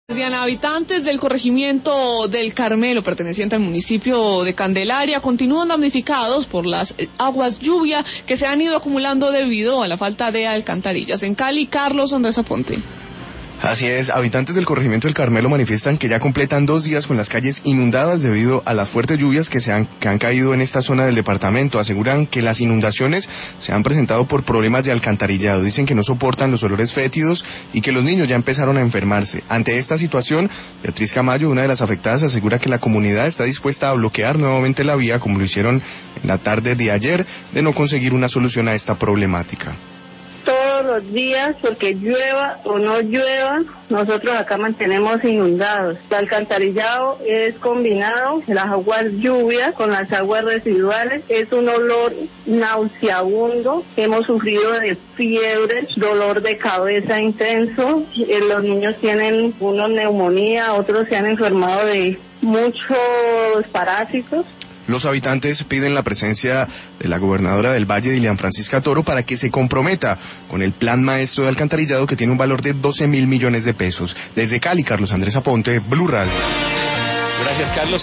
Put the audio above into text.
Diana, habitantes del corregimiento del Carmelo, perteneciente al municipio de Candelaria, continúan damnificados por las aguas lluvia que se han ido acumulando debido a la falta de alcantarillas. En Cali, Carlos Andrés Aponte. Así es, habitantes del corregimiento del Carmelo manifiestan que ya completan 2 días con las calles inundadas debido a las fuertes lluvias que han caído en esta zona del departamento. Aseguran que las inundaciones se han presentado por problemas de alcantarillado. Dicen que no soportan los olores fétidos y que los niños ya empezaron a enfermarse. Ante esta situación, Beatriz Camayo, una de las afectadas, asegura que la comunidad está dispuesta a bloquear nuevamente la vía, como lo hicieron en la tarde de ayer, de no conseguir una solución a esta problemática. Todos los días, porque llueva o no llueva, nosotros acá mantenemos inundados. El alcantarillado es combinado, las aguas lluvias con las aguas residuales, es un olor nauseabundo, hemos sufrido de fiebre, dolor de cabeza intenso, los niños tienen una neumonía, otros se han enfermado de muchos parásitos. Los habitantes piden la presencia de la gobernadora del Valle, Dilian Francisca Toro, para que se comprometa con el plan maestro de alcantarillado que tiene un valor de 12.000 millones de pesos. Desde Cali, Carlos Andrés Aponte, Blue Radio. Gracias, Carlos.